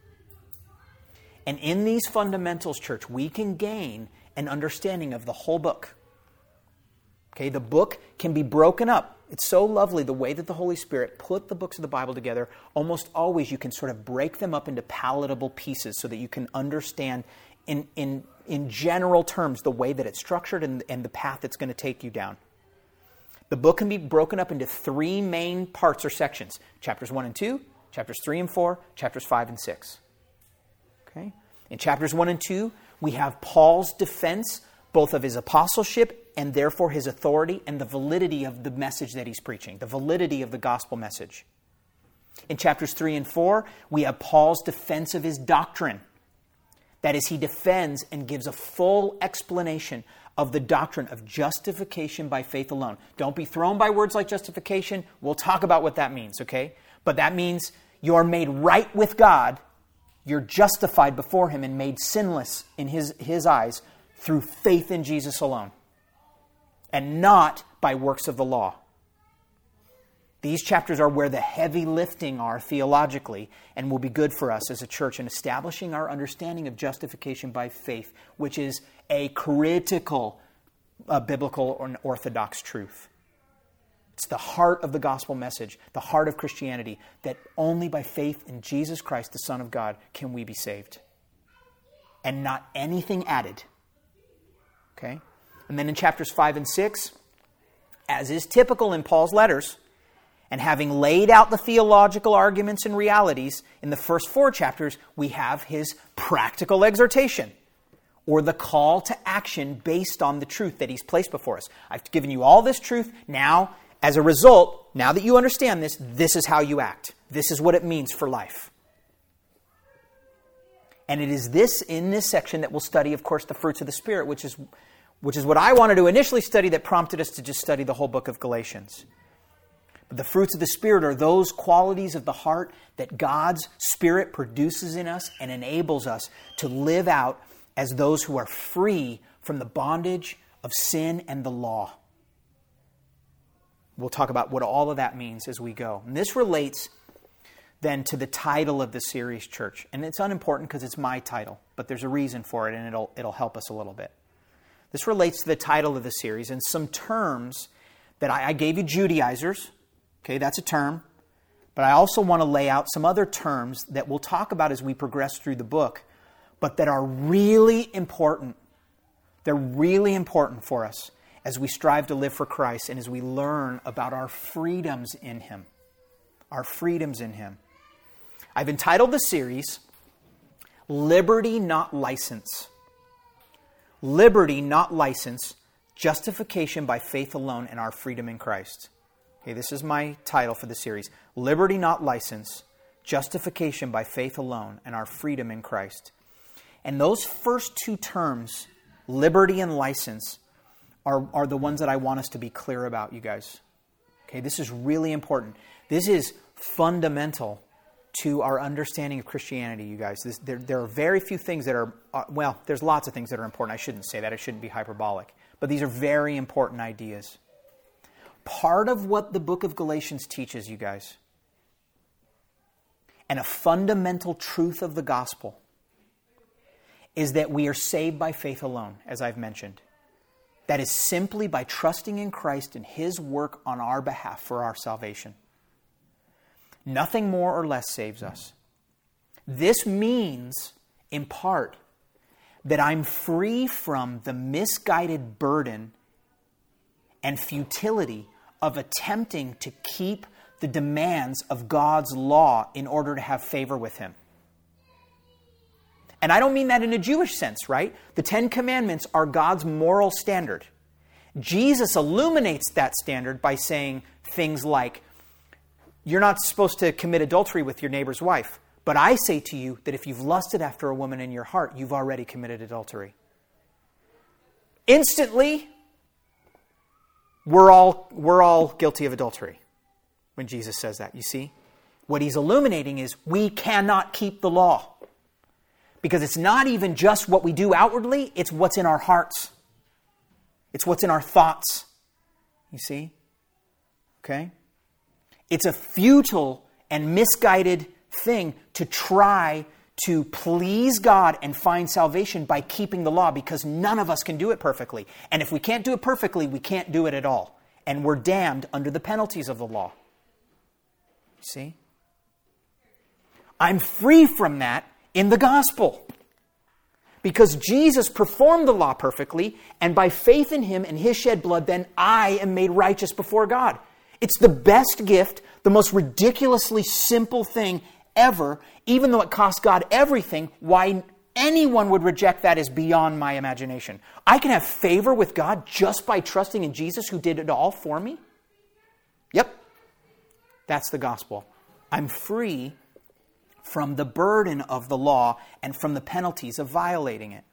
And in these fundamentals, church, we can gain an understanding of the whole book. Okay, the book can be broken up. It's so lovely the way that the Holy Spirit put the books of the Bible together. Almost always you can sort of break them up into palatable pieces so that you can understand in, in, in general terms the way that it's structured and, and the path it's going to take you down. The book can be broken up into three main parts or sections. Chapters one and two, chapters three and four, chapters five and six. Okay. In chapters one and two, we have Paul's defense, both of his apostleship and therefore his authority and the validity of the message that he's preaching, the validity of the gospel message. In chapters three and four, we have Paul's defense of his doctrine. That is, he defends and gives a full explanation of the doctrine of justification by faith alone. Don't be thrown by words like justification. We'll talk about what that means, okay? But that means you're made right with God. You're justified before him and made sinless in his, his eyes through faith in Jesus alone. And not by works of the law. These chapters are where the heavy lifting are theologically and will be good for us as a church in establishing our understanding of justification by faith, which is a critical uh, biblical or orthodox truth. It's the heart of the gospel message, the heart of Christianity, that only by faith in Jesus Christ, the Son of God, can we be saved. And not anything added. Okay? And then in chapters five and six, as is typical in Paul's letters, and having laid out the theological arguments and realities in the first four chapters, we have his practical exhortation, or the call to action based on the truth that he's placed before us. I've given you all this truth. Now, as a result, now that you understand this, this is how you act. This is what it means for life. And it is this, in this section, that we'll study, of course, the fruits of the Spirit, which is, which is what I wanted to initially study that prompted us to just study the whole book of Galatians. But the fruits of the Spirit are those qualities of the heart that God's Spirit produces in us and enables us to live out as those who are free from the bondage of sin and the law. we'll talk about what all of that means as we go. And this relates then to the title of the series, Church. And it's unimportant because it's my title, but there's a reason for it, and it'll it'll help us a little bit. This relates to the title of the series and some terms that I, I gave you, Judaizers. Okay, that's a term. But I also want to lay out some other terms that we'll talk about as we progress through the book, but that are really important. They're really important for us as we strive to live for Christ and as we learn about our freedoms in Him. Our freedoms in Him. I've entitled the series, Liberty Not License. Liberty Not License, Justification by Faith Alone and Our Freedom in Christ. Okay, this is my title for the series. Liberty Not License, Justification by Faith Alone and Our Freedom in Christ. And those first two terms, liberty and license, are, are the ones that I want us to be clear about, you guys. Okay, this is really important. This is fundamental to our understanding of Christianity, you guys. This, there, there are very few things that are, uh, well, there's lots of things that are important. I shouldn't say that. I shouldn't be hyperbolic. But these are very important ideas. Part of what the book of Galatians teaches, you guys, and a fundamental truth of the gospel, is that we are saved by faith alone, as I've mentioned. That is simply by trusting in Christ and His work on our behalf for our salvation. Nothing more or less saves us. This means, in part, that I'm free from the misguided burden and futility of attempting to keep the demands of God's law in order to have favor with Him. And I don't mean that in a Jewish sense, right? The Ten Commandments are God's moral standard. Jesus illuminates that standard by saying things like, you're not supposed to commit adultery with your neighbor's wife, but I say to you that if you've lusted after a woman in your heart, you've already committed adultery. Instantly, we're all, we're all guilty of adultery when Jesus says that, you see? What He's illuminating is we cannot keep the law. Because it's not even just what we do outwardly, it's what's in our hearts. It's what's in our thoughts. You see? Okay? It's a futile and misguided thing to try to please God and find salvation by keeping the law, because none of us can do it perfectly. And if we can't do it perfectly, we can't do it at all. And we're damned under the penalties of the law. You see? I'm free from that in the gospel. Because Jesus performed the law perfectly, and by faith in Him and His shed blood, then I am made righteous before God. It's the best gift, the most ridiculously simple thing ever, even though it cost God everything. Why anyone would reject that is beyond my imagination. I can have favor with God just by trusting in Jesus who did it all for me? Yep. That's the gospel. I'm free from the burden of the law and from the penalties of violating it.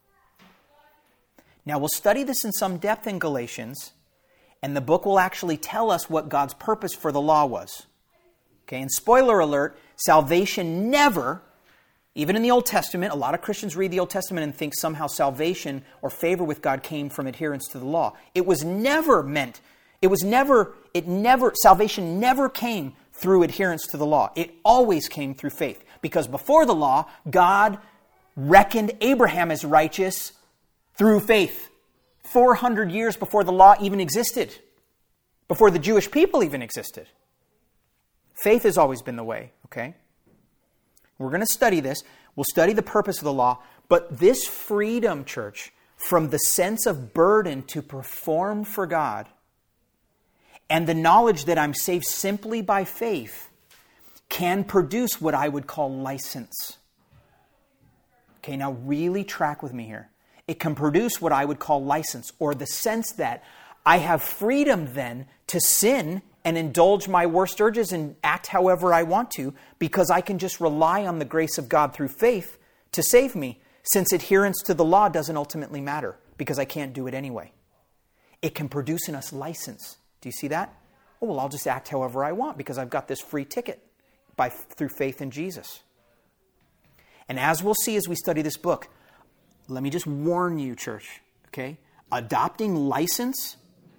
Now, we'll study this in some depth in Galatians, and the book will actually tell us what God's purpose for the law was. Okay, and spoiler alert, salvation never, even in the Old Testament, a lot of Christians read the Old Testament and think somehow salvation or favor with God came from adherence to the law. It was never meant, it was never, it never, salvation never came through adherence to the law. It always came through faith. Because before the law, God reckoned Abraham as righteous through faith. four hundred years before the law even existed. Before the Jewish people even existed. Faith has always been the way, okay? We're going to study this. We'll study the purpose of the law. But this freedom, church, from the sense of burden to perform for God, and the knowledge that I'm saved simply by faith, can produce what I would call license. Okay, now really track with me here. It can produce what I would call license, or the sense that I have freedom then to sin and indulge my worst urges and act however I want to, because I can just rely on the grace of God through faith to save me, since adherence to the law doesn't ultimately matter, because I can't do it anyway. It can produce in us license. Do you see that? Oh, well, I'll just act however I want because I've got this free ticket by through faith in Jesus. And as we'll see as we study this book, let me just warn you, church, okay? Adopting license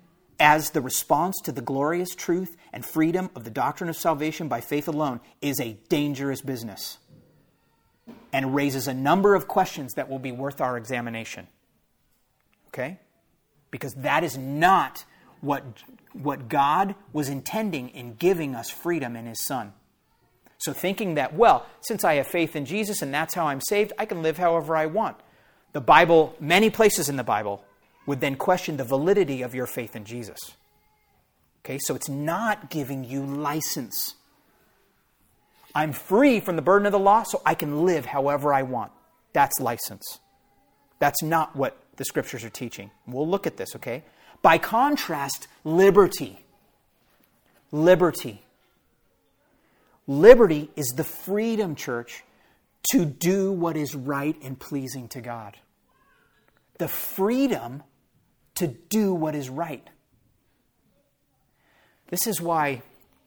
as the response to the glorious truth and freedom of the doctrine of salvation by faith alone is a dangerous business and raises a number of questions that will be worth our examination. Okay? Because that is not what, what God was intending in giving us freedom in His Son. So thinking that, well, since I have faith in Jesus and that's how I'm saved, I can live however I want. The Bible, many places in the Bible, would then question the validity of your faith in Jesus. Okay, so it's not giving you license. I'm free from the burden of the law, so I can live however I want. That's license. That's not what the Scriptures are teaching. We'll look at this, okay? By contrast, liberty. Liberty. Liberty is the freedom, church, to do what is right and pleasing to God. The freedom to do what is right. This is why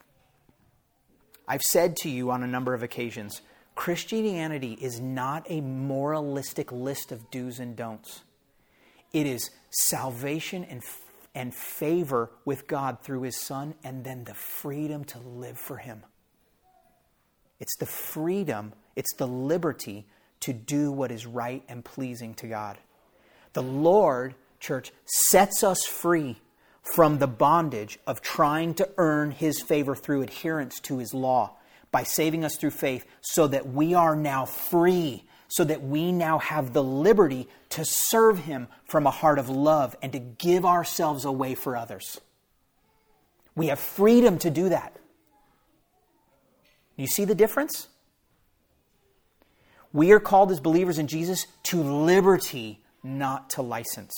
I've said to you on a number of occasions, Christianity is not a moralistic list of do's and don'ts. It is salvation and, and favor with God through His Son, and then the freedom to live for Him. It's the freedom, it's the liberty to do what is right and pleasing to God. The Lord, church, sets us free from the bondage of trying to earn His favor through adherence to His law by saving us through faith, so that we are now free, so that we now have the liberty to serve Him from a heart of love and to give ourselves away for others. We have freedom to do that. You see the difference? We are called as believers in Jesus to liberty, not to license.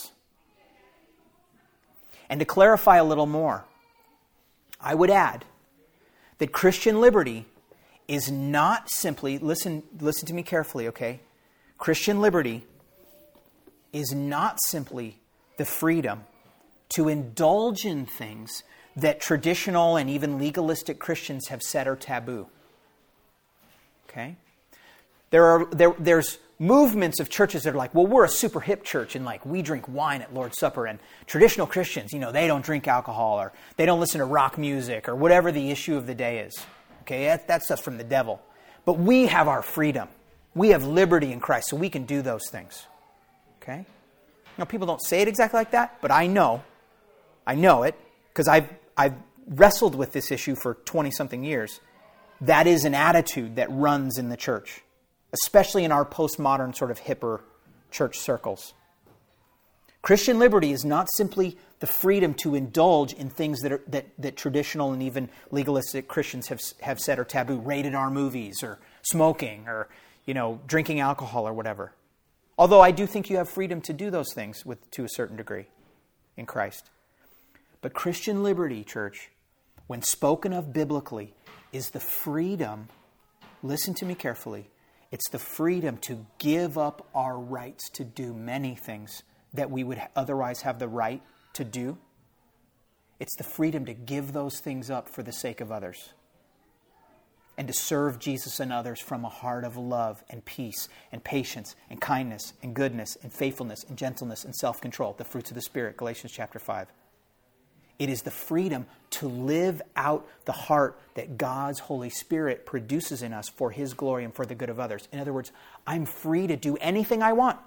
And to clarify a little more, I would add that Christian liberty is not simply, listen, listen to me carefully, okay? Christian liberty is not simply the freedom to indulge in things that traditional and even legalistic Christians have said are taboo. Okay? There are there there's movements of churches that are like, well, we're a super hip church and like we drink wine at Lord's Supper, and traditional Christians, you know, they don't drink alcohol or they don't listen to rock music or whatever the issue of the day is. Okay, that, that stuff's from the devil. But we have our freedom. We have liberty in Christ, so we can do those things. Okay? Now, people don't say it exactly like that, but I know. I know it because I've I've wrestled with this issue for twenty-something years. That is an attitude that runs in the church, especially in our postmodern sort of hipper church circles. Christian liberty is not simply the freedom to indulge in things that are, that, that traditional and even legalistic Christians have have said are taboo, rated R movies or smoking or, you know, drinking alcohol or whatever. Although I do think you have freedom to do those things with to a certain degree in Christ. But Christian liberty, church, when spoken of biblically, is the freedom, listen to me carefully, it's the freedom to give up our rights to do many things that we would otherwise have the right to do. It's the freedom to give those things up for the sake of others. And to serve Jesus and others from a heart of love and peace and patience and kindness and goodness and faithfulness and gentleness and self-control, the fruits of the Spirit, Galatians chapter five. It is the freedom to live out the heart that God's Holy Spirit produces in us for His glory and for the good of others. In other words, I'm free to do anything I want.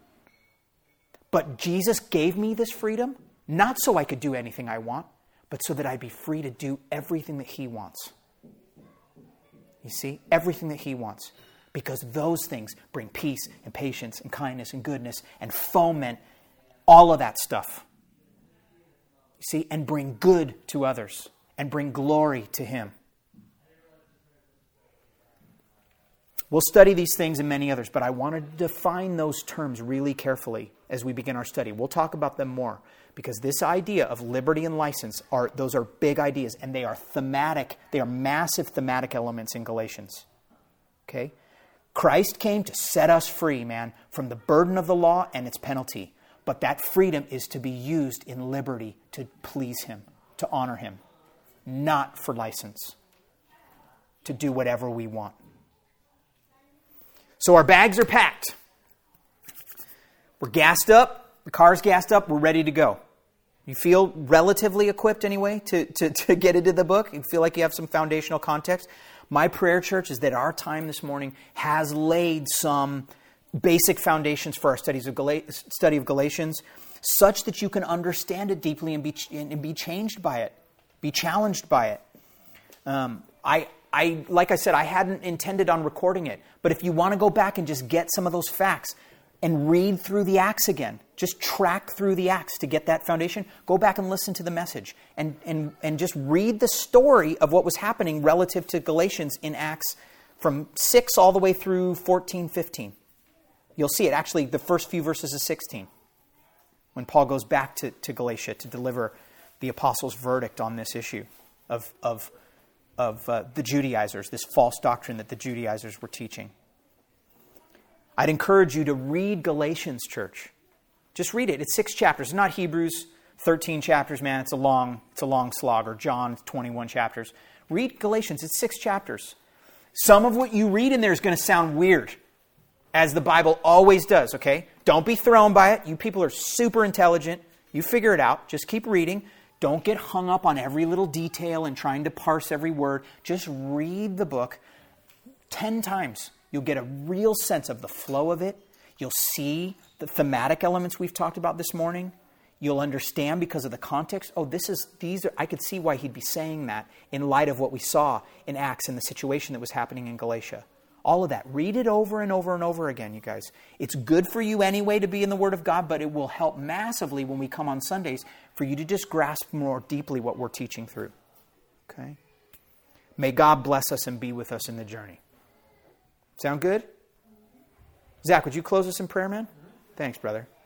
But Jesus gave me this freedom, not so I could do anything I want, but so that I'd be free to do everything that He wants. You see? Everything that He wants. Because those things bring peace and patience and kindness and goodness and foment all of that stuff. You see? And bring good to others. And bring glory to Him. We'll study these things and many others, but I want to define those terms really carefully as we begin our study. We'll talk about them more, because this idea of liberty and license, are those are big ideas, and they are thematic. They are massive thematic elements in Galatians. Okay? Christ came to set us free, man, from the burden of the law and its penalty. But that freedom is to be used in liberty to please Him, to honor Him, not for license, to do whatever we want. So our bags are packed. We're gassed up. The car's gassed up. We're ready to go. You feel relatively equipped anyway to, to, to get into the book? You feel like you have some foundational context? My prayer, church, is that our time this morning has laid some basic foundations for our studies of Gal- study of Galatians, such that you can understand it deeply and be and be changed by it, be challenged by it. Um, I, I, like I said, I hadn't intended on recording it, but if you want to go back and just get some of those facts and read through the Acts again, just track through the Acts to get that foundation, go back and listen to the message and, and, and just read the story of what was happening relative to Galatians in Acts from six all the way through fourteen, fifteen. You'll see it. Actually, the first few verses of sixteen, when Paul goes back to, to Galatia to deliver the apostles' verdict on this issue of, of, of uh, the Judaizers, this false doctrine that the Judaizers were teaching. I'd encourage you to read Galatians, church. Just read it. It's six chapters. It's not Hebrews, thirteen chapters, man. It's a long, it's a long slog. Or John, twenty-one chapters. Read Galatians. It's six chapters. Some of what you read in there is going to sound weird, as the Bible always does, okay? Don't be thrown by it. You people are super intelligent. You figure it out. Just keep reading. Don't get hung up on every little detail and trying to parse every word. Just read the book ten times. You'll get a real sense of the flow of it. You'll see the thematic elements we've talked about this morning. You'll understand because of the context. Oh, this is, these are, I could see why he'd be saying that in light of what we saw in Acts and the situation that was happening in Galatia. All of that. Read it over and over and over again, you guys. It's good for you anyway to be in the Word of God, but it will help massively when we come on Sundays for you to just grasp more deeply what we're teaching through. Okay? May God bless us and be with us in the journey. Sound good? Zach, would you close us in prayer, man? Thanks, brother.